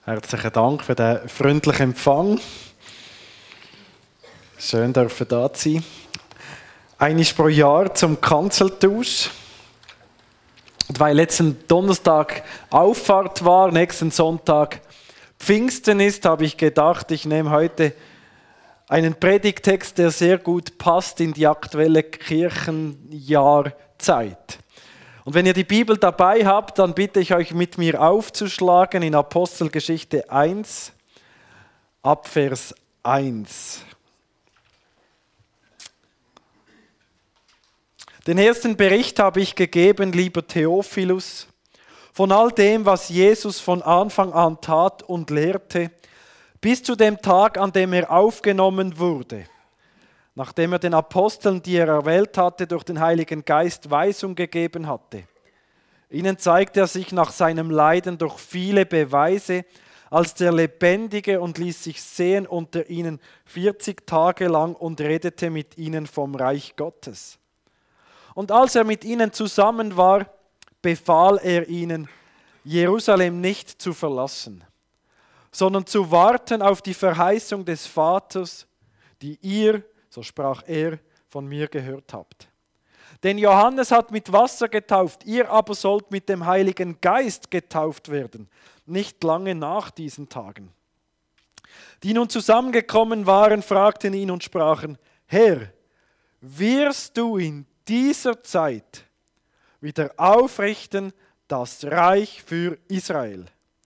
Herzlichen Dank für den freundlichen Empfang. Schön, dürfen da sein. Einmal pro Jahr zum Kanzeltausch. Und weil letzten Donnerstag Auffahrt war, nächsten Sonntag Pfingsten ist, habe ich gedacht, ich nehme heute einen Predigttext, der sehr gut passt in die aktuelle Kirchenjahrzeit. Und wenn ihr die Bibel dabei habt, dann bitte ich euch, mit mir aufzuschlagen in Apostelgeschichte 1, ab Vers 1. Den ersten Bericht habe ich gegeben, lieber Theophilus, von all dem, was Jesus von Anfang an tat und lehrte, bis zu dem Tag, an dem er aufgenommen wurde, nachdem er den Aposteln, die er erwählt hatte, durch den Heiligen Geist Weisung gegeben hatte. Ihnen zeigte er sich nach seinem Leiden durch viele Beweise als der Lebendige und ließ sich sehen unter ihnen 40 Tage lang und redete mit ihnen vom Reich Gottes. Und als er mit ihnen zusammen war, befahl er ihnen, Jerusalem nicht zu verlassen, sondern zu warten auf die Verheißung des Vaters, die ihr, so sprach er, von mir gehört habt. Denn Johannes hat mit Wasser getauft, ihr aber sollt mit dem Heiligen Geist getauft werden, nicht lange nach diesen Tagen. Die nun zusammengekommen waren, fragten ihn und sprachen, Herr, wirst du in dieser Zeit wieder aufrichten das Reich für Israel?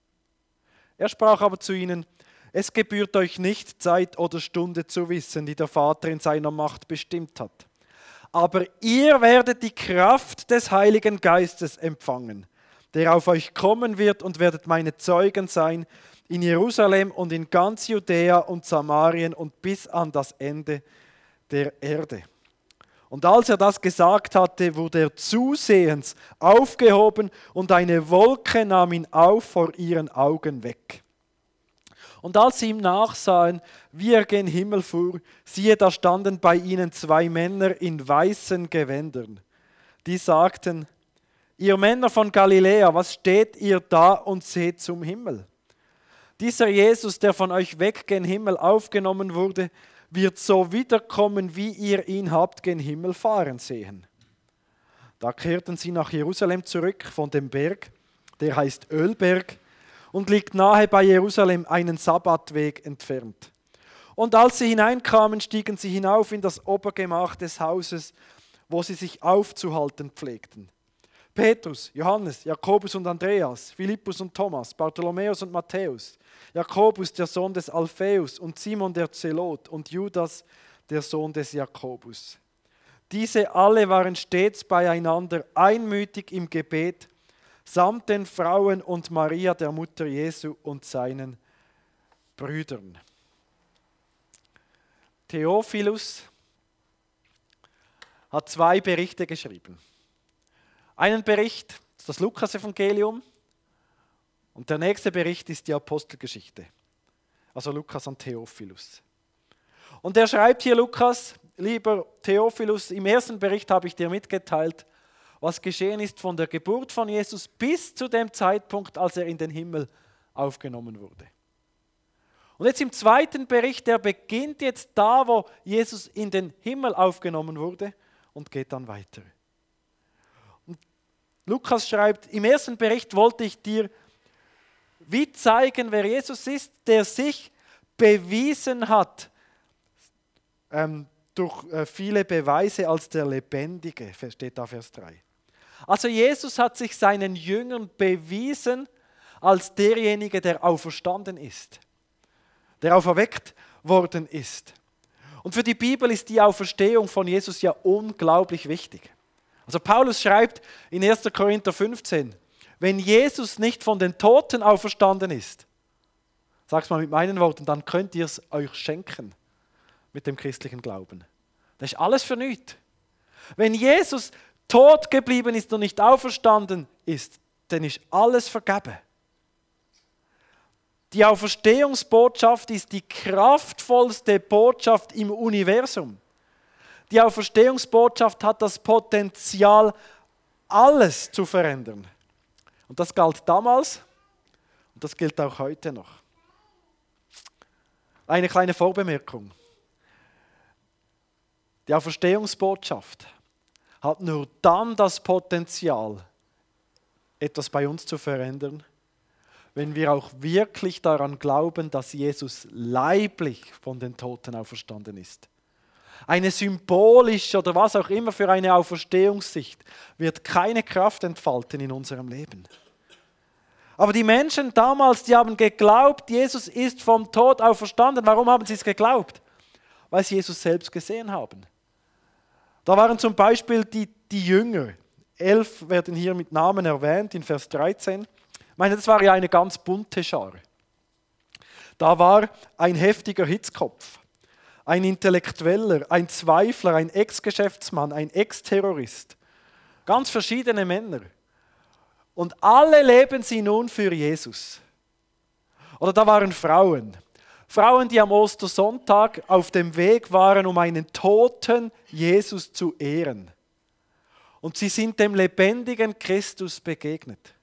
Er sprach aber zu ihnen, es gebührt euch nicht, Zeit oder Stunde zu wissen, die der Vater in seiner Macht bestimmt hat. Aber ihr werdet die Kraft des Heiligen Geistes empfangen, der auf euch kommen wird, und werdet meine Zeugen sein in Jerusalem und in ganz Judäa und Samarien und bis an das Ende der Erde. Und als er das gesagt hatte, wurde er zusehends aufgehoben und eine Wolke nahm ihn auf vor ihren Augen weg. Und als sie ihm nachsahen, wie er gen Himmel fuhr, siehe, da standen bei ihnen zwei Männer in weißen Gewändern. Die sagten, ihr Männer von Galiläa, was steht ihr da und seht zum Himmel? Dieser Jesus, der von euch weg gen Himmel aufgenommen wurde, wird so wiederkommen, wie ihr ihn habt gen Himmel fahren sehen. Da kehrten sie nach Jerusalem zurück von dem Berg, der heißt Ölberg, und liegt nahe bei Jerusalem einen Sabbatweg entfernt. Und als sie hineinkamen, stiegen sie hinauf in das Obergemach des Hauses, wo sie sich aufzuhalten pflegten. Petrus, Johannes, Jakobus und Andreas, Philippus und Thomas, Bartholomäus und Matthäus, Jakobus, der Sohn des Alpheus, und Simon der Zelot und Judas, der Sohn des Jakobus. Diese alle waren stets beieinander, einmütig im Gebet, samt den Frauen und Maria, der Mutter Jesu, und seinen Brüdern. Theophilus hat zwei Berichte geschrieben. Einen Bericht, das Lukas-Evangelium, und der nächste Bericht ist die Apostelgeschichte. Also Lukas an Theophilus. Und er schreibt hier, Lukas, lieber Theophilus, im ersten Bericht habe ich dir mitgeteilt, was geschehen ist von der Geburt von Jesus bis zu dem Zeitpunkt, als er in den Himmel aufgenommen wurde. Und jetzt im zweiten Bericht, der beginnt jetzt da, wo Jesus in den Himmel aufgenommen wurde, und geht dann weiter. Und Lukas schreibt, im ersten Bericht wollte ich dir wie zeigen, wer Jesus ist, der sich bewiesen hat durch viele Beweise als der Lebendige, steht da Vers 3. Also Jesus hat sich seinen Jüngern bewiesen als derjenige, der auferstanden ist, der auferweckt worden ist. Und für die Bibel ist die Auferstehung von Jesus ja unglaublich wichtig. Also Paulus schreibt in 1. Korinther 15, wenn Jesus nicht von den Toten auferstanden ist, sag's mal mit meinen Worten, dann könnt ihr es euch schenken mit dem christlichen Glauben. Das ist alles für nichts. Wenn Jesus tot geblieben ist und nicht auferstanden ist, dann ist alles vergeben. Die Auferstehungsbotschaft ist die kraftvollste Botschaft im Universum. Die Auferstehungsbotschaft hat das Potenzial, alles zu verändern. Und das galt damals Das gilt auch heute noch. Eine kleine Vorbemerkung. Die Auferstehungsbotschaft hat nur dann das Potenzial, etwas bei uns zu verändern, wenn wir auch wirklich daran glauben, dass Jesus leiblich von den Toten auferstanden ist. Eine symbolische oder was auch immer für eine Auferstehungssicht wird keine Kraft entfalten in unserem Leben. Aber die Menschen damals, die haben geglaubt, Jesus ist vom Tod auferstanden. Warum haben sie es geglaubt? Weil sie Jesus selbst gesehen haben. Da waren zum Beispiel die Jünger. 11 werden hier mit Namen erwähnt in Vers 13. Ich meine, das war ja eine ganz bunte Schar. Da war ein heftiger Hitzkopf, ein Intellektueller, ein Zweifler, ein Ex-Geschäftsmann, ein Ex-Terrorist. Ganz verschiedene Männer. Und alle leben sie nun für Jesus. Oder da waren Frauen. Frauen, die am Ostersonntag auf dem Weg waren, um einen toten Jesus zu ehren. Und sie sind dem lebendigen Christus begegnet.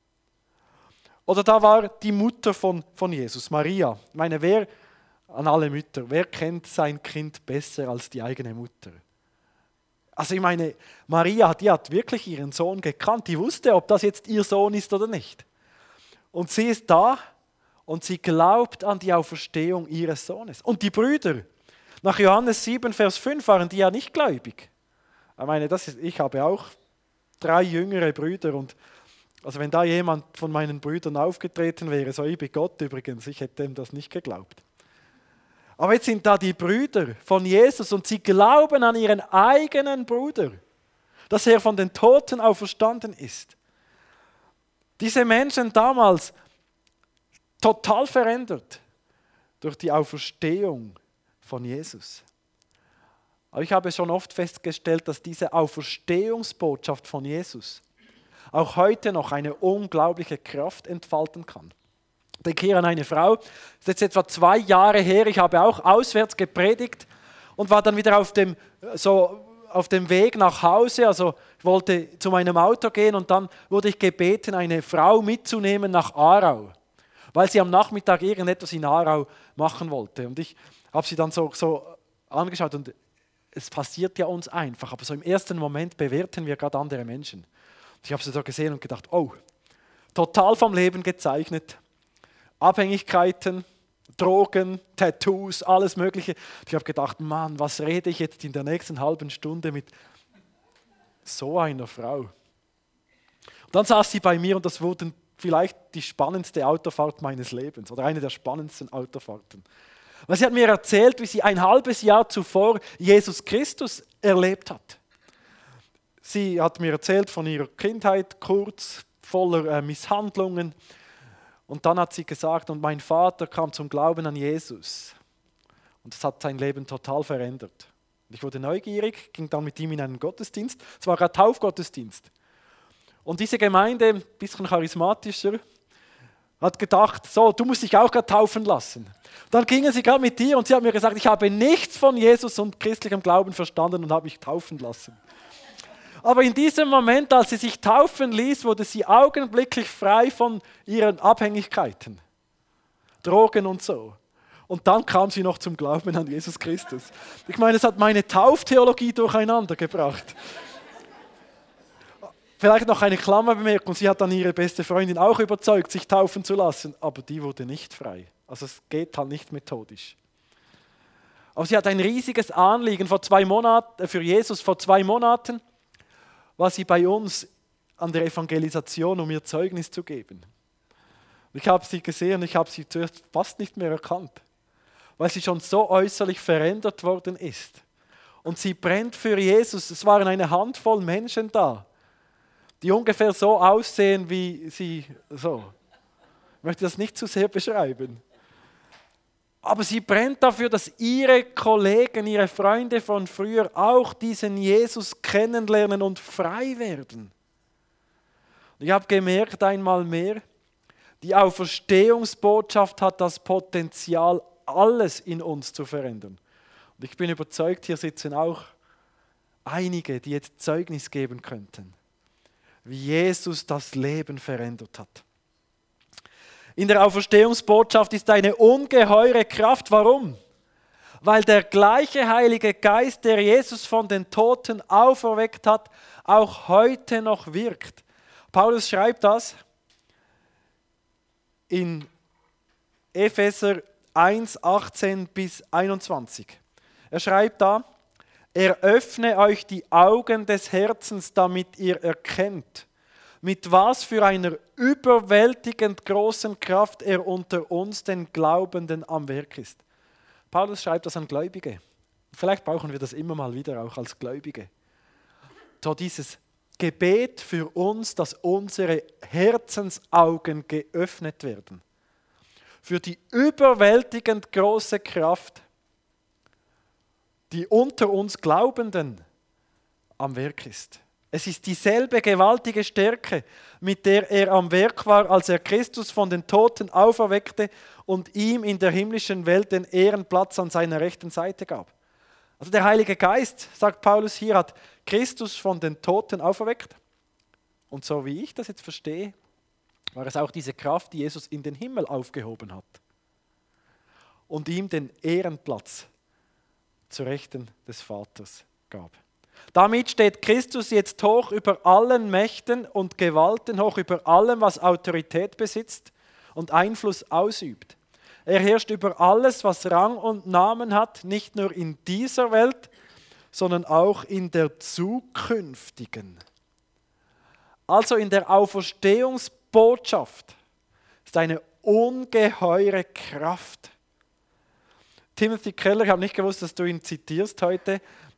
Oder da war die Mutter von Jesus, Maria. Ich meine, an alle Mütter, wer kennt sein Kind besser als die eigene Mutter? Also ich meine, Maria, die hat wirklich ihren Sohn gekannt. Die wusste, ob das jetzt ihr Sohn ist oder nicht. Und sie ist da und sie glaubt an die Auferstehung ihres Sohnes. Und die Brüder, nach Johannes 7, Vers 5 waren die ja nicht gläubig. Ich meine, ich habe auch 3 jüngere Brüder und also wenn da jemand von meinen Brüdern aufgetreten wäre, so ich bei Gott übrigens, ich hätte ihm das nicht geglaubt. Aber jetzt sind da die Brüder von Jesus und sie glauben an ihren eigenen Bruder, dass er von den Toten auferstanden ist. Diese Menschen damals total verändert durch die Auferstehung von Jesus. Aber ich habe schon oft festgestellt, dass diese Auferstehungsbotschaft von Jesus auch heute noch eine unglaubliche Kraft entfalten kann. Ich denke hier an eine Frau, das ist jetzt etwa 2 Jahre her, ich habe auch auswärts gepredigt und war dann wieder auf dem Weg nach Hause, also ich wollte zu meinem Auto gehen und dann wurde ich gebeten, eine Frau mitzunehmen nach Aarau, weil sie am Nachmittag irgendetwas in Aarau machen wollte. Und ich habe sie dann so angeschaut und es passiert ja uns einfach, aber so im ersten Moment bewerten wir gerade andere Menschen. Ich habe sie so gesehen und gedacht, oh, total vom Leben gezeichnet, Abhängigkeiten, Drogen, Tattoos, alles Mögliche. Ich habe gedacht, Mann, was rede ich jetzt in der nächsten halben Stunde mit so einer Frau? Und dann saß sie bei mir und das wurde vielleicht die spannendste Autofahrt meines Lebens oder eine der spannendsten Autofahrten. Weil sie hat mir erzählt, wie sie ein halbes Jahr zuvor Jesus Christus erlebt hat. Sie hat mir erzählt von ihrer Kindheit, kurz, voller Misshandlungen. Und dann hat sie gesagt, und mein Vater kam zum Glauben an Jesus. Und das hat sein Leben total verändert. Und ich wurde neugierig, ging dann mit ihm in einen Gottesdienst. Es war ein Taufgottesdienst. Und diese Gemeinde, ein bisschen charismatischer, hat gedacht, so, du musst dich auch gerade taufen lassen. Dann gingen sie gerade mit dir und sie hat mir gesagt, ich habe nichts von Jesus und christlichem Glauben verstanden und habe mich taufen lassen. Aber in diesem Moment, als sie sich taufen ließ, wurde sie augenblicklich frei von ihren Abhängigkeiten, Drogen und so. Und dann kam sie noch zum Glauben an Jesus Christus. Ich meine, es hat meine Tauftheologie durcheinander gebracht. Vielleicht noch eine Klammerbemerkung, sie hat dann ihre beste Freundin auch überzeugt, sich taufen zu lassen, aber die wurde nicht frei. Also es geht halt nicht methodisch. Aber sie hat ein riesiges Anliegen für Jesus vor 2 Monaten, war sie bei uns an der Evangelisation, um ihr Zeugnis zu geben. Ich habe sie gesehen, ich habe sie zuerst fast nicht mehr erkannt, weil sie schon so äußerlich verändert worden ist. Und sie brennt für Jesus. Es waren eine Handvoll Menschen da, die ungefähr so aussehen wie sie. So. Ich möchte das nicht zu sehr beschreiben. Aber sie brennt dafür, dass ihre Kollegen, ihre Freunde von früher auch diesen Jesus kennenlernen und frei werden. Und ich habe gemerkt einmal mehr, die Auferstehungsbotschaft hat das Potenzial, alles in uns zu verändern. Und ich bin überzeugt, hier sitzen auch einige, die jetzt Zeugnis geben könnten, wie Jesus das Leben verändert hat. In der Auferstehungsbotschaft ist eine ungeheure Kraft. Warum? Weil der gleiche Heilige Geist, der Jesus von den Toten auferweckt hat, auch heute noch wirkt. Paulus schreibt das in Epheser 1, 18 bis 21. Er schreibt da: Er öffne euch die Augen des Herzens, damit ihr erkennt, mit was für einer überwältigend großen Kraft er unter uns, den Glaubenden, am Werk ist. Paulus schreibt das an Gläubige. Vielleicht brauchen wir das immer mal wieder auch als Gläubige. So dieses Gebet für uns, dass unsere Herzensaugen geöffnet werden. Für die überwältigend große Kraft, die unter uns Glaubenden am Werk ist. Es ist dieselbe gewaltige Stärke, mit der er am Werk war, als er Christus von den Toten auferweckte und ihm in der himmlischen Welt den Ehrenplatz an seiner rechten Seite gab. Also der Heilige Geist, sagt Paulus hier, hat Christus von den Toten auferweckt. Und so wie ich das jetzt verstehe, war es auch diese Kraft, die Jesus in den Himmel aufgehoben hat und ihm den Ehrenplatz zur Rechten des Vaters gab. Damit steht Christus jetzt hoch über allen Mächten und Gewalten, hoch über allem, was Autorität besitzt und Einfluss ausübt. Er herrscht über alles, was Rang und Namen hat, nicht nur in dieser Welt, sondern auch in der zukünftigen. Also in der Auferstehungsbotschaft ist eine ungeheure Kraft. Timothy Keller, ich habe nicht gewusst, dass du ihn zitierst heute.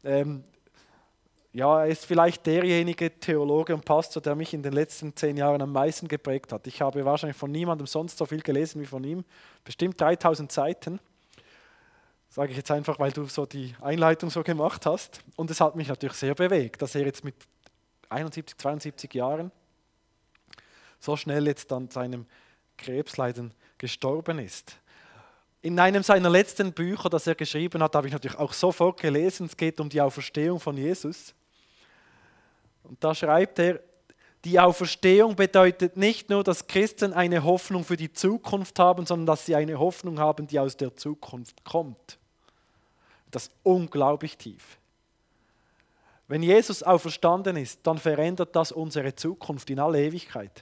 Er ist vielleicht derjenige Theologe und Pastor, der mich in den letzten 10 Jahren am meisten geprägt hat. Ich habe wahrscheinlich von niemandem sonst so viel gelesen wie von ihm. Bestimmt 3000 Seiten. Sage ich jetzt einfach, weil du so die Einleitung so gemacht hast. Und es hat mich natürlich sehr bewegt, dass er jetzt mit 71, 72 Jahren so schnell jetzt an seinem Krebsleiden gestorben ist. In einem seiner letzten Bücher, das er geschrieben hat, habe ich natürlich auch sofort gelesen, es geht um die Auferstehung von Jesus. Und da schreibt er, die Auferstehung bedeutet nicht nur, dass Christen eine Hoffnung für die Zukunft haben, sondern dass sie eine Hoffnung haben, die aus der Zukunft kommt. Das ist unglaublich tief. Wenn Jesus auferstanden ist, dann verändert das unsere Zukunft in alle Ewigkeit.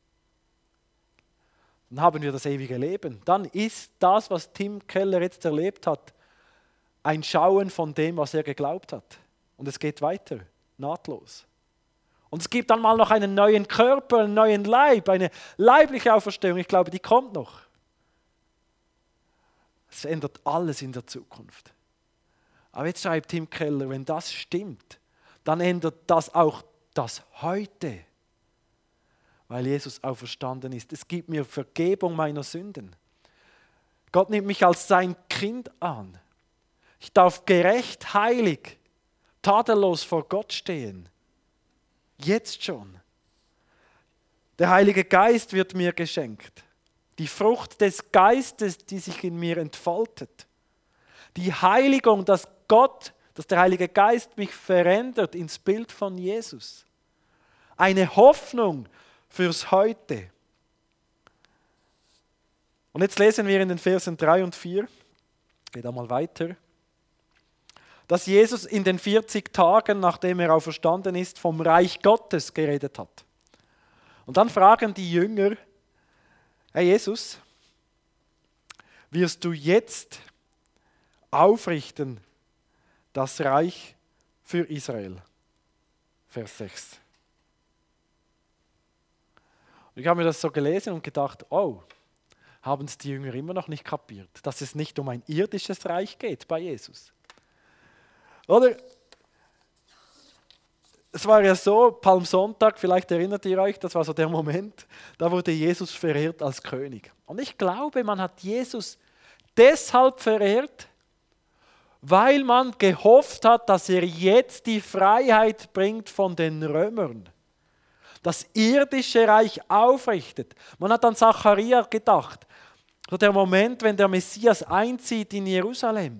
Dann haben wir das ewige Leben. Dann ist das, was Tim Keller jetzt erlebt hat, ein Schauen von dem, was er geglaubt hat. Und es geht weiter, nahtlos. Und es gibt dann mal noch einen neuen Körper, einen neuen Leib, eine leibliche Auferstehung. Ich glaube, die kommt noch. Es ändert alles in der Zukunft. Aber jetzt schreibt Tim Keller, wenn das stimmt, dann ändert das auch das Heute. Weil Jesus auferstanden ist. Es gibt mir Vergebung meiner Sünden. Gott nimmt mich als sein Kind an. Ich darf gerecht, heilig, tadellos vor Gott stehen. Jetzt schon. Der Heilige Geist wird mir geschenkt. Die Frucht des Geistes, die sich in mir entfaltet. Die Heiligung, dass der Heilige Geist mich verändert ins Bild von Jesus. Eine Hoffnung fürs Heute. Und jetzt lesen wir in den Versen 3 und 4, geht einmal weiter, dass Jesus in den 40 Tagen, nachdem er auferstanden ist, vom Reich Gottes geredet hat. Und dann fragen die Jünger, Herr Jesus, wirst du jetzt aufrichten das Reich für Israel? Vers 6. Ich habe mir das so gelesen und gedacht, haben es die Jünger immer noch nicht kapiert, dass es nicht um ein irdisches Reich geht bei Jesus. Oder? Es war ja so, Palmsonntag, vielleicht erinnert ihr euch, das war so der Moment, da wurde Jesus verehrt als König. Und ich glaube, man hat Jesus deshalb verehrt, weil man gehofft hat, dass er jetzt die Freiheit bringt von den Römern. Das irdische Reich aufrichtet. Man hat an Zacharia gedacht. So der Moment, wenn der Messias einzieht in Jerusalem.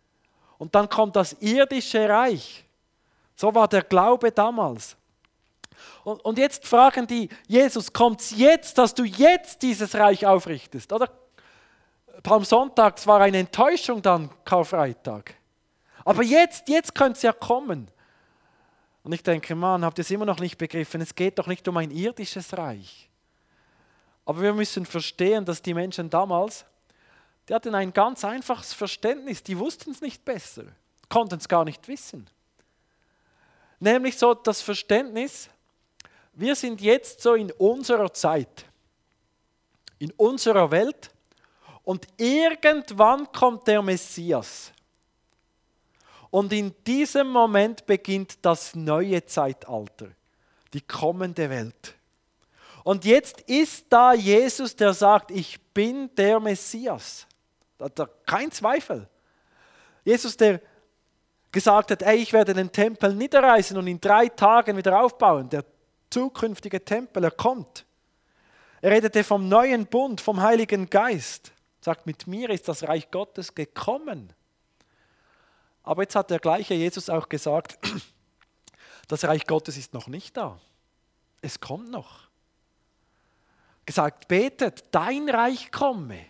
Und dann kommt das irdische Reich. So war der Glaube damals. Und jetzt fragen die, Jesus, kommt es jetzt, dass du jetzt dieses Reich aufrichtest? Oder? Palmsonntag war eine Enttäuschung dann, Karfreitag. Aber jetzt könnte es ja kommen. Und ich denke, Mann, habt ihr es immer noch nicht begriffen? Es geht doch nicht um ein irdisches Reich. Aber wir müssen verstehen, dass die Menschen damals, die hatten ein ganz einfaches Verständnis, die wussten es nicht besser, konnten es gar nicht wissen. Nämlich so das Verständnis, wir sind jetzt so in unserer Zeit, in unserer Welt und irgendwann kommt der Messias. Und in diesem Moment beginnt das neue Zeitalter, die kommende Welt. Und jetzt ist da Jesus, der sagt, ich bin der Messias. Da kein Zweifel. Jesus, der gesagt hat, ey, ich werde den Tempel niederreißen und in 3 Tagen wieder aufbauen. Der zukünftige Tempel, er kommt. Er redete vom neuen Bund, vom Heiligen Geist. Sagt, mit mir ist das Reich Gottes gekommen. Aber jetzt hat der gleiche Jesus auch gesagt, das Reich Gottes ist noch nicht da. Es kommt noch. Gesagt, betet, dein Reich komme.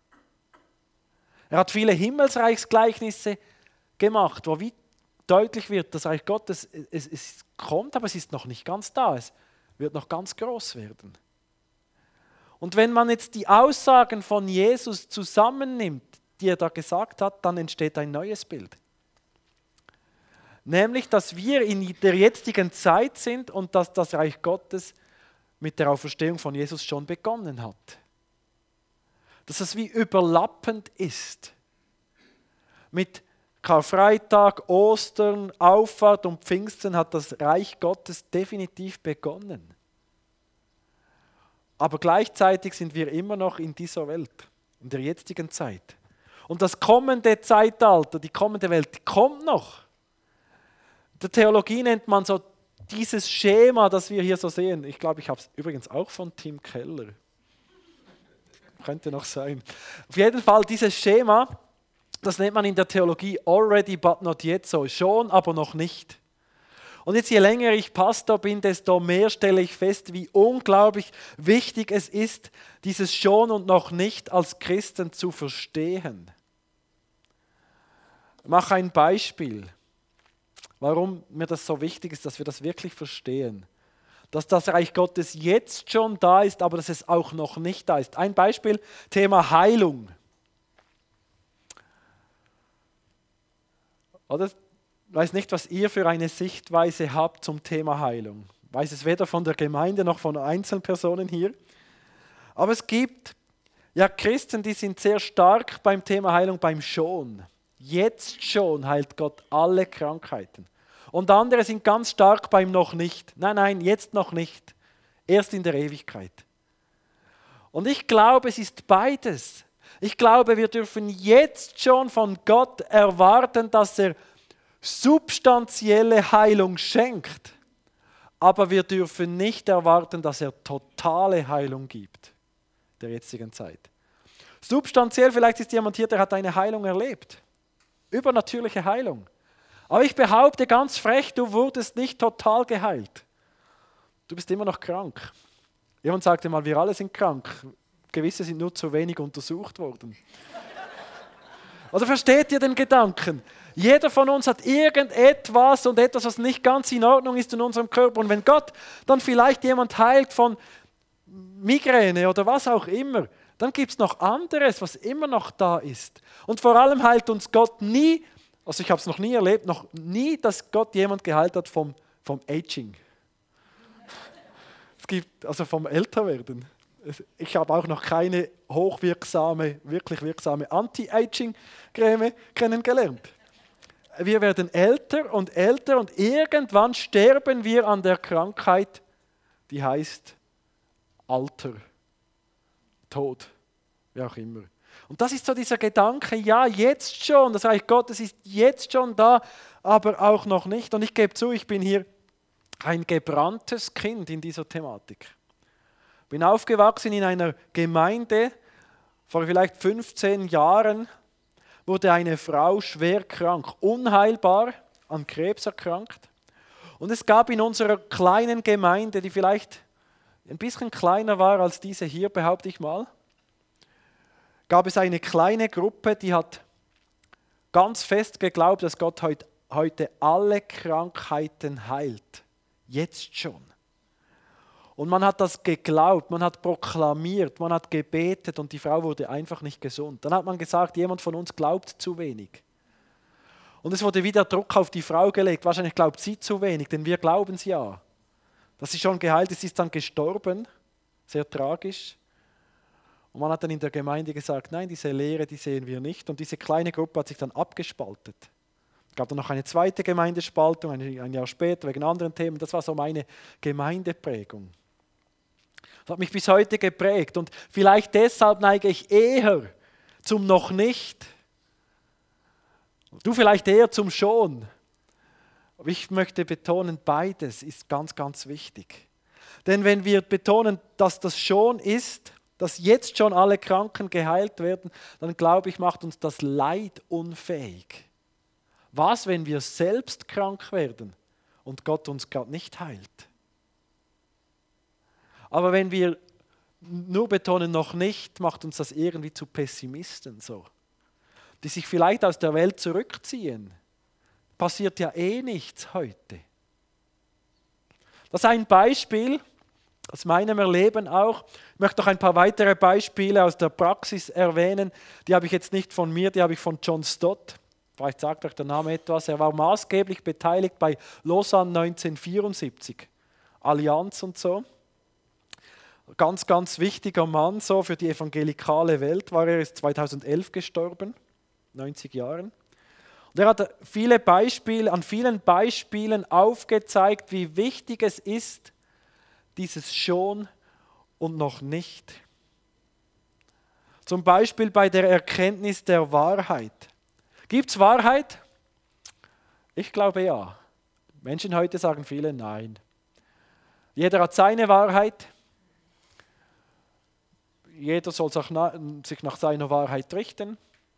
Er hat viele Himmelsreichsgleichnisse gemacht, wo wie deutlich wird, das Reich Gottes, es kommt, aber es ist noch nicht ganz da. Es wird noch ganz groß werden. Und wenn man jetzt die Aussagen von Jesus zusammennimmt, die er da gesagt hat, dann entsteht ein neues Bild. Nämlich, dass wir in der jetzigen Zeit sind und dass das Reich Gottes mit der Auferstehung von Jesus schon begonnen hat. Dass es wie überlappend ist. Mit Karfreitag, Ostern, Auffahrt und Pfingsten hat das Reich Gottes definitiv begonnen. Aber gleichzeitig sind wir immer noch in dieser Welt, in der jetzigen Zeit. Und das kommende Zeitalter, die kommende Welt, die kommt noch. In der Theologie nennt man so dieses Schema, das wir hier so sehen. Ich glaube, ich habe es übrigens auch von Tim Keller. Könnte noch sein. Auf jeden Fall dieses Schema, das nennt man in der Theologie already but not yet so. Schon, aber noch nicht. Und jetzt je länger ich Pastor bin, desto mehr stelle ich fest, wie unglaublich wichtig es ist, dieses schon und noch nicht als Christen zu verstehen. Ich mache ein Beispiel, warum mir das so wichtig ist, dass wir das wirklich verstehen. Dass das Reich Gottes jetzt schon da ist, aber dass es auch noch nicht da ist. Ein Beispiel, Thema Heilung. Oder? Ich weiß nicht, was ihr für eine Sichtweise habt zum Thema Heilung. Ich weiß es weder von der Gemeinde noch von Einzelpersonen hier. Aber es gibt ja Christen, die sind sehr stark beim Thema Heilung, beim Schon. Jetzt schon heilt Gott alle Krankheiten. Und andere sind ganz stark beim noch nicht. Nein, jetzt noch nicht. Erst in der Ewigkeit. Und ich glaube, es ist beides. Ich glaube, wir dürfen jetzt schon von Gott erwarten, dass er substanzielle Heilung schenkt. Aber wir dürfen nicht erwarten, dass er totale Heilung gibt. Der jetzigen Zeit. Substanziell, vielleicht ist jemand hier, der hat eine Heilung erlebt. Übernatürliche Heilung. Aber ich behaupte ganz frech, du wurdest nicht total geheilt. Du bist immer noch krank. Jemand sagte mal, wir alle sind krank. Gewisse sind nur zu wenig untersucht worden. Oder versteht ihr den Gedanken? Jeder von uns hat irgendetwas und etwas, was nicht ganz in Ordnung ist in unserem Körper. Und wenn Gott dann vielleicht jemand heilt von Migräne oder was auch immer, dann gibt es noch anderes, was immer noch da ist. Und vor allem heilt uns Gott nie, also ich habe es noch nie erlebt, noch nie, dass Gott jemand geheilt hat vom Aging. Es gibt, also vom Älterwerden. Ich habe auch noch keine hochwirksame, wirklich wirksame Anti-Aging-Creme kennengelernt. Wir werden älter und irgendwann sterben wir an der Krankheit, die heißt Alter, Tod, wie auch immer. Und das ist so dieser Gedanke, ja, jetzt schon, das Reich Gottes ist jetzt schon da, aber auch noch nicht. Und ich gebe zu, ich bin hier ein gebranntes Kind in dieser Thematik. Bin aufgewachsen in einer Gemeinde, vor vielleicht 15 Jahren wurde eine Frau schwer krank, unheilbar an Krebs erkrankt. Und es gab in unserer kleinen Gemeinde, die vielleicht ein bisschen kleiner war als diese hier, behaupte ich mal, gab es eine kleine Gruppe, die hat ganz fest geglaubt, dass Gott heute alle Krankheiten heilt. Jetzt schon. Und man hat das geglaubt, man hat proklamiert, man hat gebetet und die Frau wurde einfach nicht gesund. Dann hat man gesagt, jemand von uns glaubt zu wenig. Und es wurde wieder Druck auf die Frau gelegt. Wahrscheinlich glaubt sie zu wenig, denn wir glauben es ja. Dass sie schon geheilt ist, sie ist dann gestorben. Sehr tragisch. Und man hat dann in der Gemeinde gesagt, nein, diese Lehre, die sehen wir nicht. Und diese kleine Gruppe hat sich dann abgespaltet. Es gab dann noch eine zweite Gemeindespaltung, ein Jahr später, wegen anderen Themen. Das war so meine Gemeindeprägung. Das hat mich bis heute geprägt. Und vielleicht deshalb neige ich eher zum noch nicht. Du vielleicht eher zum schon. Aber ich möchte betonen, beides ist ganz, ganz wichtig. Denn wenn wir betonen, dass das schon ist, dass jetzt schon alle Kranken geheilt werden, dann glaube ich, macht uns das Leid unfähig. Was, wenn wir selbst krank werden und Gott uns gerade nicht heilt? Aber wenn wir nur betonen, noch nicht, macht uns das irgendwie zu Pessimisten so, die sich vielleicht aus der Welt zurückziehen. Passiert ja eh nichts heute. Das ist ein Beispiel aus meinem Erleben auch. Ich möchte noch ein paar weitere Beispiele aus der Praxis erwähnen. Die habe ich jetzt nicht von mir, die habe ich von John Stott. Vielleicht sagt euch der Name etwas. Er war maßgeblich beteiligt bei Lausanne 1974. Allianz und so. Ganz, ganz wichtiger Mann so für die evangelikale Welt war er, ist 2011 gestorben, 90 Jahren. Und er hat an vielen Beispielen aufgezeigt, wie wichtig es ist, dieses schon und noch nicht. Zum Beispiel bei der Erkenntnis der Wahrheit. Gibt es Wahrheit? Ich glaube ja. Menschen heute sagen viele nein. Jeder hat seine Wahrheit. Jeder soll sich nach seiner Wahrheit richten.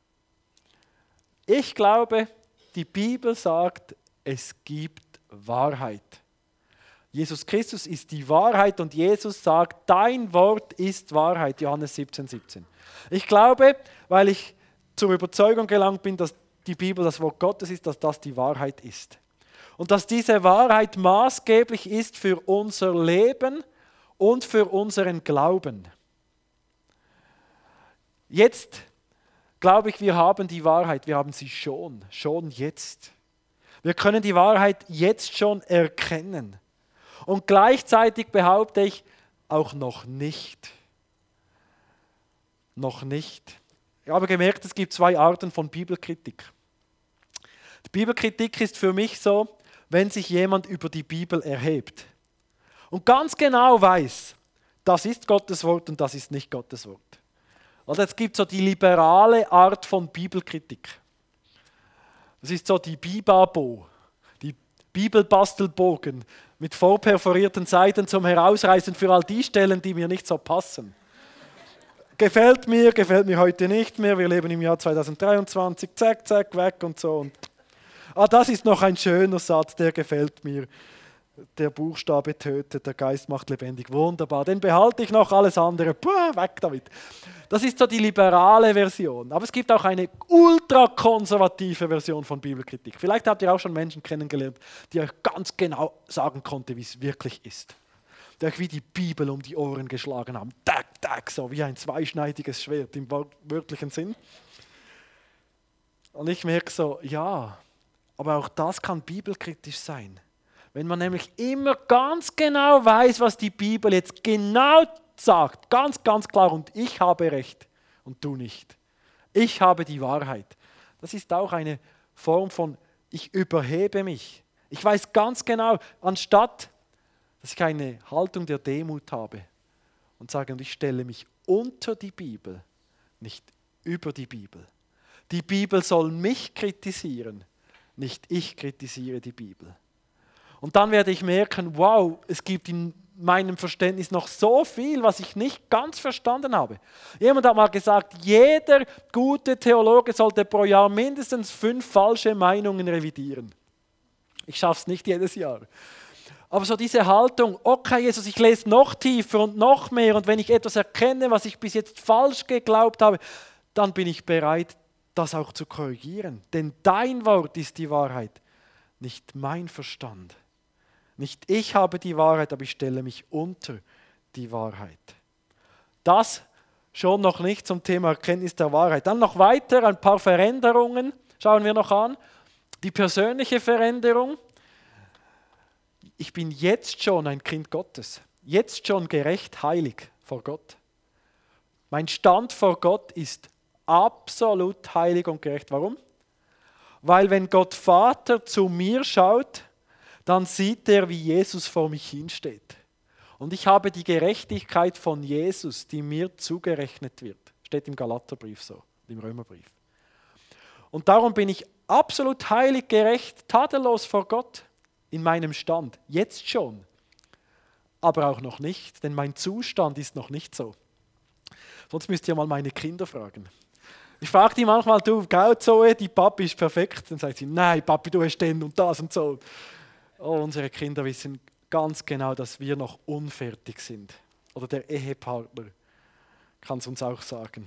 Ich glaube, die Bibel sagt, es gibt Wahrheit. Jesus Christus ist die Wahrheit und Jesus sagt, dein Wort ist Wahrheit, Johannes 17,17. Ich glaube, weil ich zur Überzeugung gelangt bin, dass die Bibel das Wort Gottes ist, dass das die Wahrheit ist. Und dass diese Wahrheit maßgeblich ist für unser Leben und für unseren Glauben. Jetzt glaube ich, wir haben die Wahrheit, wir haben sie schon jetzt. Wir können die Wahrheit jetzt schon erkennen. Und gleichzeitig behaupte ich, auch noch nicht. Noch nicht. Ich habe gemerkt, es gibt zwei Arten von Bibelkritik. Die Bibelkritik ist für mich so, wenn sich jemand über die Bibel erhebt und ganz genau weiß, das ist Gottes Wort und das ist nicht Gottes Wort. Also es gibt so die liberale Art von Bibelkritik. Das ist so die Bibabo, die Bibelbastelbogen mit vorperforierten Seiten zum Herausreißen für all die Stellen, die mir nicht so passen. Gefällt mir heute nicht mehr, wir leben im Jahr 2023, zack, zack, weg und so. Und das ist noch ein schöner Satz, der gefällt mir. Der Buchstabe tötet, der Geist macht lebendig. Wunderbar, den behalte ich noch, alles andere, weg damit. Das ist so die liberale Version. Aber es gibt auch eine ultrakonservative Version von Bibelkritik. Vielleicht habt ihr auch schon Menschen kennengelernt, die euch ganz genau sagen konnten, wie es wirklich ist. Die euch wie die Bibel um die Ohren geschlagen haben. Tack, tack, so wie ein zweischneidiges Schwert im wörtlichen Sinn. Und ich merke so, ja, aber auch das kann bibelkritisch sein. Wenn man nämlich immer ganz genau weiß, was die Bibel jetzt genau sagt, ganz, ganz klar, und ich habe Recht und du nicht. Ich habe die Wahrheit. Das ist auch eine Form von, ich überhebe mich. Ich weiß ganz genau, anstatt, dass ich eine Haltung der Demut habe und sage, und ich stelle mich unter die Bibel, nicht über die Bibel. Die Bibel soll mich kritisieren, nicht ich kritisiere die Bibel. Und dann werde ich merken, wow, es gibt in meinem Verständnis noch so viel, was ich nicht ganz verstanden habe. Jemand hat mal gesagt, jeder gute Theologe sollte pro Jahr mindestens 5 falsche Meinungen revidieren. Ich schaffe es nicht jedes Jahr. Aber so diese Haltung, okay Jesus, ich lese noch tiefer und noch mehr und wenn ich etwas erkenne, was ich bis jetzt falsch geglaubt habe, dann bin ich bereit, das auch zu korrigieren. Denn dein Wort ist die Wahrheit, nicht mein Verstand. Nicht ich habe die Wahrheit, aber ich stelle mich unter die Wahrheit. Das schon noch nicht zum Thema Erkenntnis der Wahrheit. Dann noch weiter, ein paar Veränderungen schauen wir noch an. Die persönliche Veränderung. Ich bin jetzt schon ein Kind Gottes, jetzt schon gerecht, heilig vor Gott. Mein Stand vor Gott ist absolut heilig und gerecht. Warum? Weil wenn Gott Vater zu mir schaut, dann sieht er, wie Jesus vor mich hinsteht. Und ich habe die Gerechtigkeit von Jesus, die mir zugerechnet wird. Steht im Galaterbrief so, im Römerbrief. Und darum bin ich absolut heilig, gerecht, tadellos vor Gott in meinem Stand. Jetzt schon, aber auch noch nicht, denn mein Zustand ist noch nicht so. Sonst müsst ihr mal meine Kinder fragen. Ich frage die manchmal, du, gell, Zoe, die Papi ist perfekt. Dann sagt sie, nein, Papi, du hast den und das und so. Oh, unsere Kinder wissen ganz genau, dass wir noch unfertig sind. Oder der Ehepartner kann es uns auch sagen.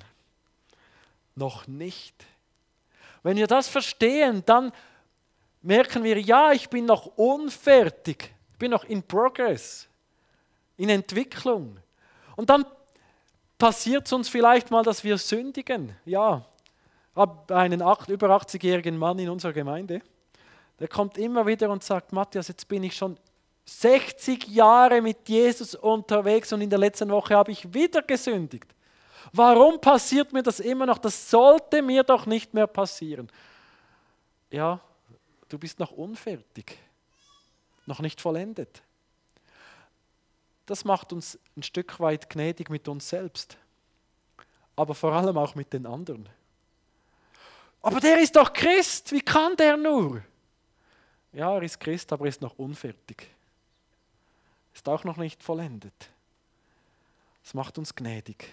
Noch nicht. Wenn wir das verstehen, dann merken wir, ja, ich bin noch unfertig. Ich bin noch in Progress, in Entwicklung. Und dann passiert es uns vielleicht mal, dass wir sündigen. Ja, ich habe einen über 80-jährigen Mann in unserer Gemeinde, der kommt immer wieder und sagt, Matthias, jetzt bin ich schon 60 Jahre mit Jesus unterwegs und in der letzten Woche habe ich wieder gesündigt. Warum passiert mir das immer noch? Das sollte mir doch nicht mehr passieren. Ja, du bist noch unfertig, noch nicht vollendet. Das macht uns ein Stück weit gnädig mit uns selbst, aber vor allem auch mit den anderen. Aber der ist doch Christ, wie kann der nur? Ja, er ist Christ, aber er ist noch unfertig. Ist auch noch nicht vollendet. Das macht uns gnädig.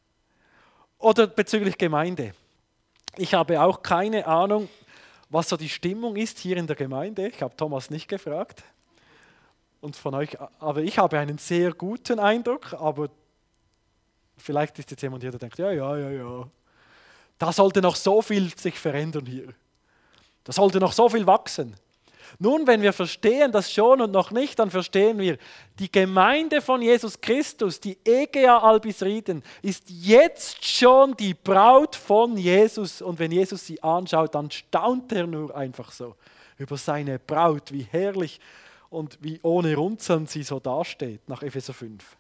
Oder bezüglich Gemeinde. Ich habe auch keine Ahnung, was so die Stimmung ist hier in der Gemeinde. Ich habe Thomas nicht gefragt. Und von euch, aber ich habe einen sehr guten Eindruck, aber vielleicht ist jetzt jemand hier, der denkt, ja. Da sollte noch so viel sich verändern hier. Da sollte noch so viel wachsen. Nun, wenn wir verstehen das schon und noch nicht, dann verstehen wir, die Gemeinde von Jesus Christus, die Egea Albisrieden, ist jetzt schon die Braut von Jesus. Und wenn Jesus sie anschaut, dann staunt er nur einfach so über seine Braut, wie herrlich und wie ohne Runzeln sie so dasteht, nach Epheser 5.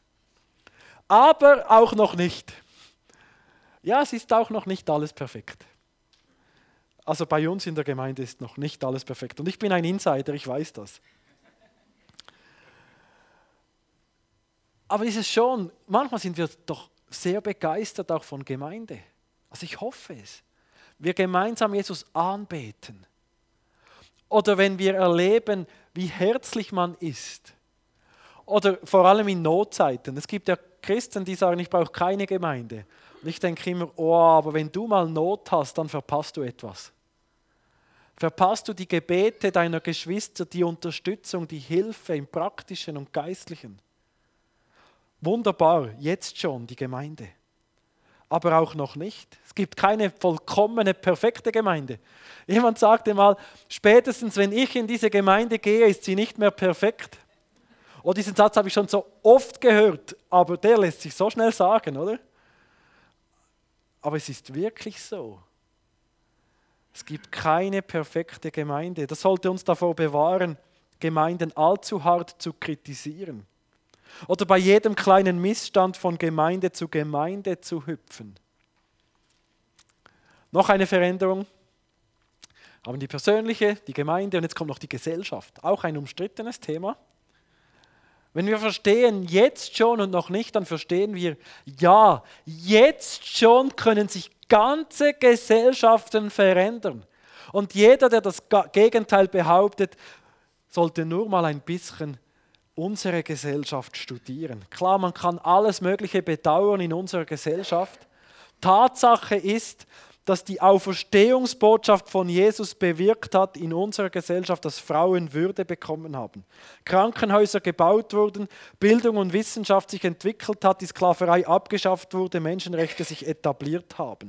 Aber auch noch nicht. Ja, es ist auch noch nicht alles perfekt. Also bei uns in der Gemeinde ist noch nicht alles perfekt. Und ich bin ein Insider, ich weiß das. Aber ist es schon, manchmal sind wir doch sehr begeistert auch von Gemeinde. Also ich hoffe es. Wir gemeinsam Jesus anbeten. Oder wenn wir erleben, wie herzlich man ist. Oder vor allem in Notzeiten. Es gibt ja Christen, die sagen, ich brauche keine Gemeinde. Und ich denke immer, oh, aber wenn du mal Not hast, dann verpasst du etwas. Verpasst du die Gebete deiner Geschwister, die Unterstützung, die Hilfe im Praktischen und Geistlichen. Wunderbar, jetzt schon die Gemeinde. Aber auch noch nicht. Es gibt keine vollkommene, perfekte Gemeinde. Jemand sagte mal, spätestens wenn ich in diese Gemeinde gehe, ist sie nicht mehr perfekt. Oh, diesen Satz habe ich schon so oft gehört, aber der lässt sich so schnell sagen, oder? Aber es ist wirklich so. Es gibt keine perfekte Gemeinde. Das sollte uns davor bewahren, Gemeinden allzu hart zu kritisieren. Oder bei jedem kleinen Missstand von Gemeinde zu hüpfen. Noch eine Veränderung. Haben die persönliche, die Gemeinde und jetzt kommt noch die Gesellschaft. Auch ein umstrittenes Thema. Wenn wir verstehen, jetzt schon und noch nicht, dann verstehen wir, ja, jetzt schon können sich ganze Gesellschaften verändern. Und jeder, der das Gegenteil behauptet, sollte nur mal ein bisschen unsere Gesellschaft studieren. Klar, man kann alles Mögliche bedauern in unserer Gesellschaft. Tatsache ist, dass die Auferstehungsbotschaft von Jesus bewirkt hat in unserer Gesellschaft, dass Frauen Würde bekommen haben. Krankenhäuser gebaut wurden, Bildung und Wissenschaft sich entwickelt hat, die Sklaverei abgeschafft wurde, Menschenrechte sich etabliert haben.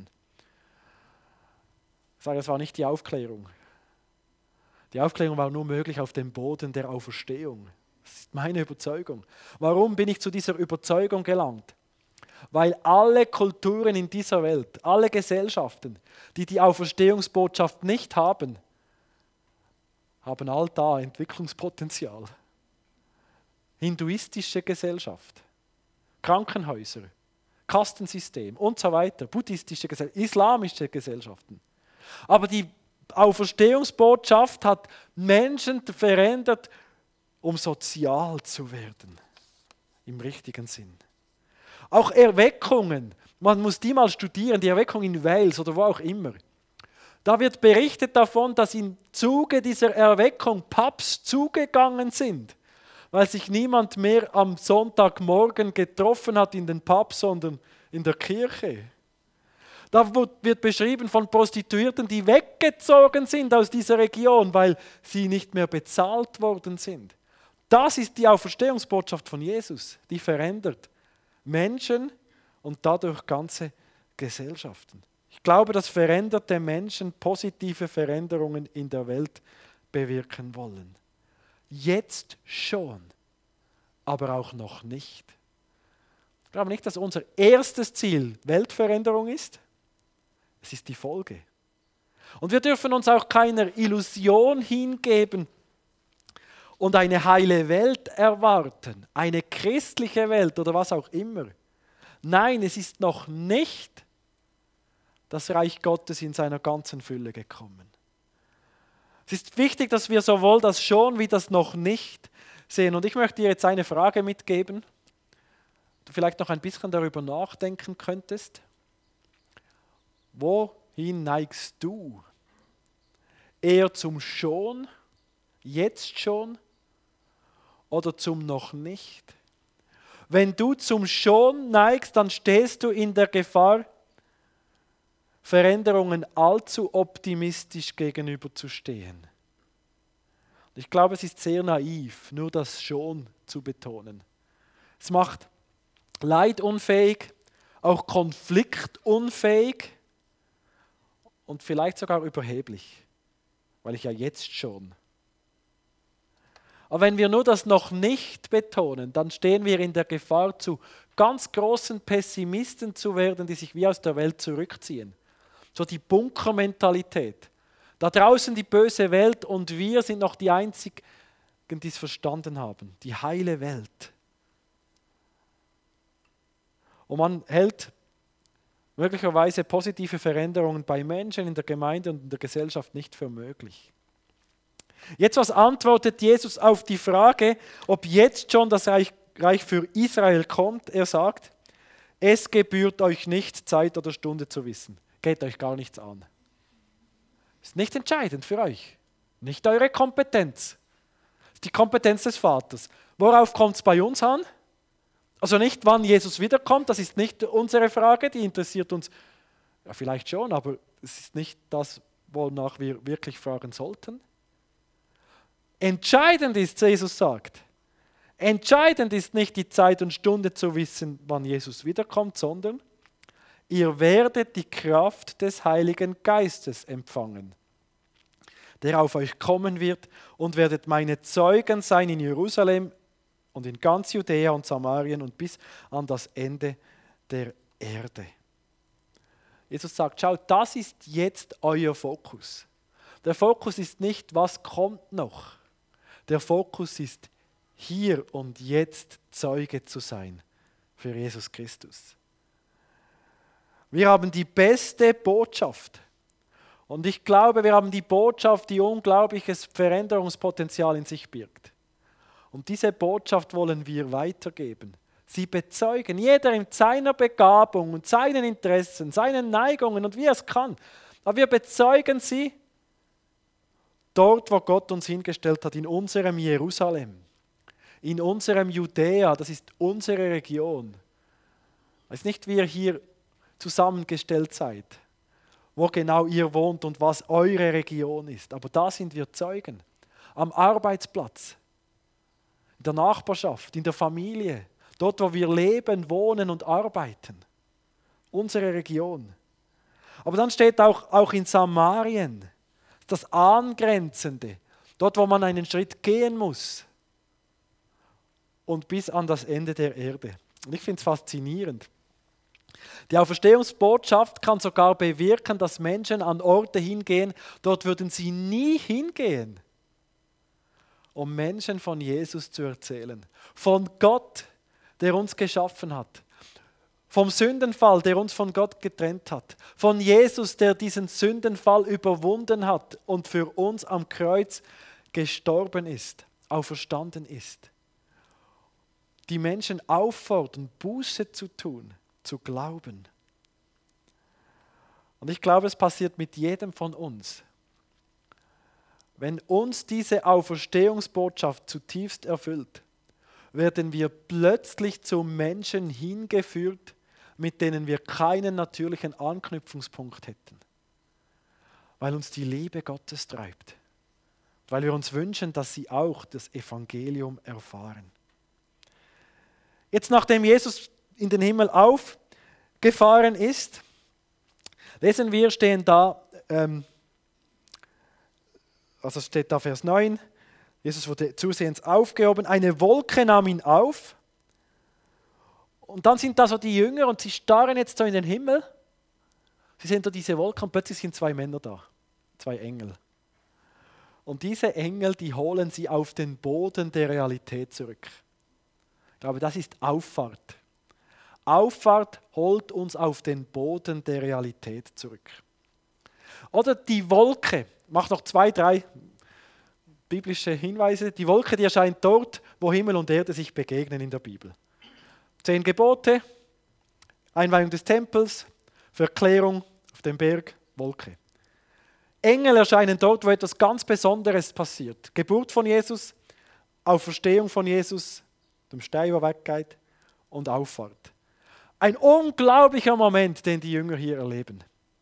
Ich sage, das war nicht die Aufklärung. Die Aufklärung war nur möglich auf dem Boden der Auferstehung. Das ist meine Überzeugung. Warum bin ich zu dieser Überzeugung gelangt? Weil alle Kulturen in dieser Welt, alle Gesellschaften, die die Auferstehungsbotschaft nicht haben, haben all da Entwicklungspotenzial. Hinduistische Gesellschaft, Krankenhäuser, Kastensystem und so weiter, buddhistische Gesellschaften, islamische Gesellschaften. Aber die Auferstehungsbotschaft hat Menschen verändert, um sozial zu werden, im richtigen Sinn. Auch Erweckungen, man muss die mal studieren, die Erweckung in Wales oder wo auch immer. Da wird berichtet davon, dass im Zuge dieser Erweckung Pubs zugegangen sind, weil sich niemand mehr am Sonntagmorgen getroffen hat in den Pubs, sondern in der Kirche. Da wird beschrieben von Prostituierten, die weggezogen sind aus dieser Region, weil sie nicht mehr bezahlt worden sind. Das ist die Auferstehungsbotschaft von Jesus, die verändert Menschen und dadurch ganze Gesellschaften. Ich glaube, dass veränderte Menschen positive Veränderungen in der Welt bewirken wollen. Jetzt schon, aber auch noch nicht. Ich glaube nicht, dass unser erstes Ziel Weltveränderung ist. Es ist die Folge. Und wir dürfen uns auch keiner Illusion hingeben und eine heile Welt erwarten, eine christliche Welt oder was auch immer. Nein, es ist noch nicht das Reich Gottes in seiner ganzen Fülle gekommen. Es ist wichtig, dass wir sowohl das schon wie das noch nicht sehen. Und ich möchte dir jetzt eine Frage mitgeben, du vielleicht noch ein bisschen darüber nachdenken könntest. Wohin neigst du? Eher zum Schon, jetzt schon oder zum noch nicht? Wenn du zum Schon neigst, dann stehst du in der Gefahr, Veränderungen allzu optimistisch gegenüberzustehen. Ich glaube, es ist sehr naiv, nur das Schon zu betonen. Es macht leidunfähig, auch konfliktunfähig und vielleicht sogar überheblich, weil ich ja jetzt schon. Aber wenn wir nur das noch nicht betonen, dann stehen wir in der Gefahr, zu ganz großen Pessimisten zu werden, die sich wie aus der Welt zurückziehen. So die Bunkermentalität. Da draußen die böse Welt und wir sind noch die Einzigen, die es verstanden haben. Die heile Welt. Und man hält möglicherweise positive Veränderungen bei Menschen in der Gemeinde und in der Gesellschaft nicht für möglich. Jetzt, was antwortet Jesus auf die Frage, ob jetzt schon das Reich für Israel kommt? Er sagt, es gebührt euch nicht, Zeit oder Stunde zu wissen. Geht euch gar nichts an. Ist nicht entscheidend für euch. Nicht eure Kompetenz. Ist die Kompetenz des Vaters. Worauf kommt es bei uns an? Also nicht, wann Jesus wiederkommt, das ist nicht unsere Frage, die interessiert uns ja, vielleicht schon, aber es ist nicht das, wonach wir wirklich fragen sollten. Entscheidend ist, Jesus sagt, entscheidend ist nicht die Zeit und Stunde zu wissen, wann Jesus wiederkommt, sondern ihr werdet die Kraft des Heiligen Geistes empfangen, der auf euch kommen wird und werdet meine Zeugen sein in Jerusalem und in ganz Judäa und Samarien und bis an das Ende der Erde. Jesus sagt, schaut, das ist jetzt euer Fokus. Der Fokus ist nicht, was kommt noch. Der Fokus ist, hier und jetzt Zeuge zu sein für Jesus Christus. Wir haben die beste Botschaft. Und ich glaube, wir haben die Botschaft, die unglaubliches Veränderungspotenzial in sich birgt. Und diese Botschaft wollen wir weitergeben. Sie bezeugen, jeder in seiner Begabung und seinen Interessen, seinen Neigungen und wie er es kann. Aber wir bezeugen sie dort, wo Gott uns hingestellt hat, in unserem Jerusalem, in unserem Judäa, das ist unsere Region. Es ist nicht, wie ihr hier zusammengestellt seid. wo genau ihr wohnt und was eure Region ist. Aber da sind wir Zeugen. Am Arbeitsplatz, in der Nachbarschaft, in der Familie, dort, wo wir leben, wohnen und arbeiten. Unsere Region. Aber dann steht auch in Samarien, das Angrenzende, dort, wo man einen Schritt gehen muss und bis an das Ende der Erde. Und ich finde es faszinierend. Die Auferstehungsbotschaft kann sogar bewirken, dass Menschen an Orte hingehen, dort würden sie nie hingehen, um Menschen von Jesus zu erzählen. Von Gott, der uns geschaffen hat. Vom Sündenfall, der uns von Gott getrennt hat. Von Jesus, der diesen Sündenfall überwunden hat und für uns am Kreuz gestorben ist, auferstanden ist. Die Menschen auffordern, Buße zu tun, zu glauben. Und ich glaube, es passiert mit jedem von uns. Wenn uns diese Auferstehungsbotschaft zutiefst erfüllt, werden wir plötzlich zu Menschen hingeführt, mit denen wir keinen natürlichen Anknüpfungspunkt hätten. Weil uns die Liebe Gottes treibt. Weil wir uns wünschen, dass sie auch das Evangelium erfahren. Jetzt, nachdem Jesus in den Himmel aufgefahren ist, lesen wir, stehen da, also steht da Vers 9, Jesus wurde zusehends aufgehoben, eine Wolke nahm ihn auf. Und dann sind da so die Jünger und sie starren jetzt so in den Himmel. Sie sehen da diese Wolke und plötzlich sind zwei Männer da, zwei Engel. Und diese Engel, die holen sie auf den Boden der Realität zurück. Ich glaube, das ist Auffahrt. Auffahrt holt uns auf den Boden der Realität zurück. Oder die Wolke, macht noch 2, 3 biblische Hinweise. Die Wolke, die erscheint dort, wo Himmel und Erde sich begegnen in der Bibel. 10 Gebote, Einweihung des Tempels, Verklärung auf dem Berg, Wolke. Engel erscheinen dort, wo etwas ganz Besonderes passiert. Geburt von Jesus, Auferstehung von Jesus, dem Stein, der weggeht, und Auffahrt. Ein unglaublicher Moment, den die Jünger hier erleben.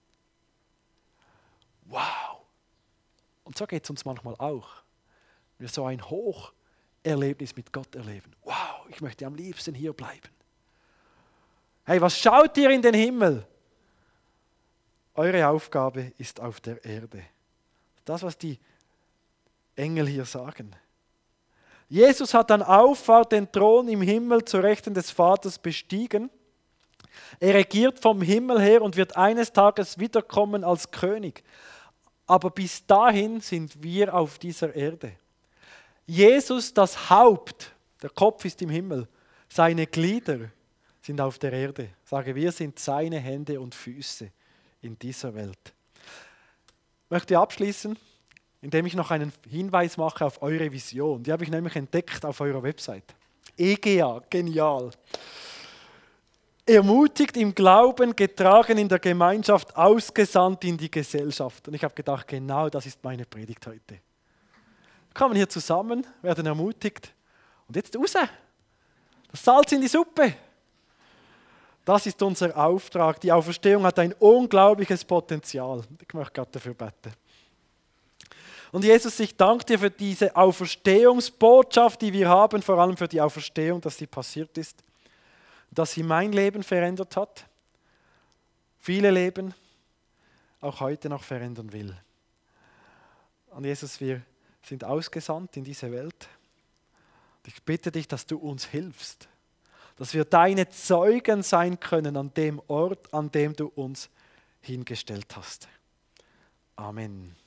Wow! Und so geht es uns manchmal auch. Wir so ein Hocherlebnis mit Gott erleben. Wow, ich möchte am liebsten hier bleiben. Hey, was schaut ihr in den Himmel? Eure Aufgabe ist auf der Erde. Das, was die Engel hier sagen. Jesus hat an Auffahrt den Thron im Himmel zur Rechten des Vaters bestiegen. Er regiert vom Himmel her und wird eines Tages wiederkommen als König. Aber bis dahin sind wir auf dieser Erde. Jesus, das Haupt, der Kopf ist im Himmel, seine Glieder sind auf der Erde. Ich sage, wir sind seine Hände und Füße in dieser Welt. Ich möchte abschließen, indem ich noch einen Hinweis mache auf eure Vision. Die habe ich nämlich entdeckt auf eurer Website. EGA, genial. Ermutigt im Glauben, getragen in der Gemeinschaft, ausgesandt in die Gesellschaft. Und ich habe gedacht, genau das ist meine Predigt heute. Wir kommen hier zusammen, werden ermutigt und jetzt raus. Das Salz in die Suppe. Das ist unser Auftrag. Die Auferstehung hat ein unglaubliches Potenzial. Ich möchte gerade dafür beten. Und Jesus, ich danke dir für diese Auferstehungsbotschaft, die wir haben, vor allem für die Auferstehung, dass sie passiert ist, dass sie mein Leben verändert hat, viele Leben auch heute noch verändern will. Und Jesus, wir sind ausgesandt in diese Welt. Ich bitte dich, dass du uns hilfst, dass wir deine Zeugen sein können an dem Ort, an dem du uns hingestellt hast. Amen.